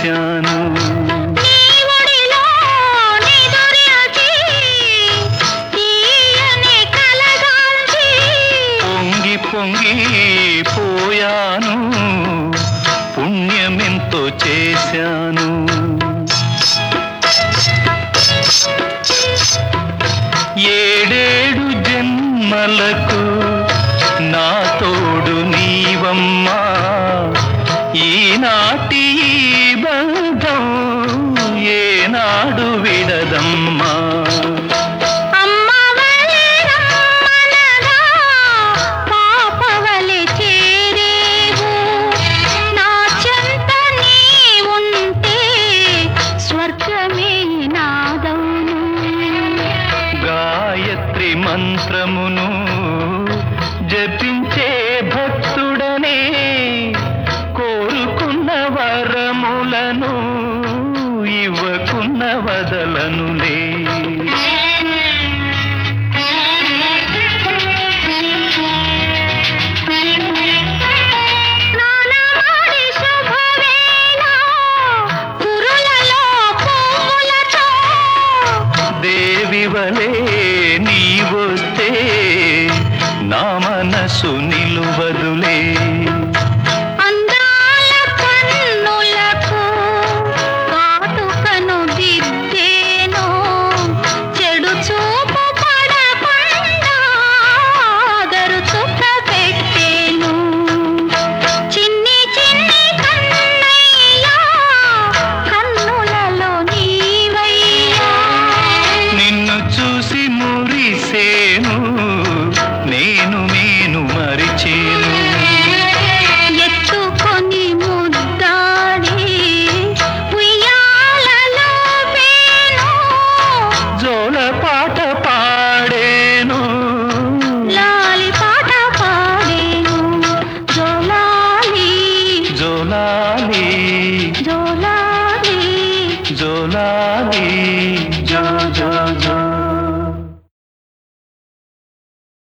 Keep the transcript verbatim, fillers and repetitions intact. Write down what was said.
చేశాను. పొంగి పొంగి పోయాను, పుణ్యమెంతో చేశాను. ఏడేడు జన్మలకు నా తోడు నీవమ్మా, ఈనాటి బంధం ఏనాడు విడదమ్మా. గాయత్రి మంత్రమును జపించే భక్తుడనే కోరుకున్న వరములను ఇవ్వకున్న వదలనులే. దేవివలే నీవొస్తే నా మనసు నిలువదులే. అందాల కన్నులకు కాటుకను దిద్దేను, చెడు చూపు పడకుండా ఆదరు చుక్క పెట్టేను. చిన్ని చిన్ని కన్నయ్యా, కన్నులలో నీవయ్యా. నిన్ను చూసి మురిసేను, నేను నేను మరిచేను. ఎత్తుకొని ముద్దాడి ఉయ్యాలలో పేను, జోల పాట పాడేను, లాలి పాట పాడేను. జోలాలి జోలాలి జోలాలి జోలాలి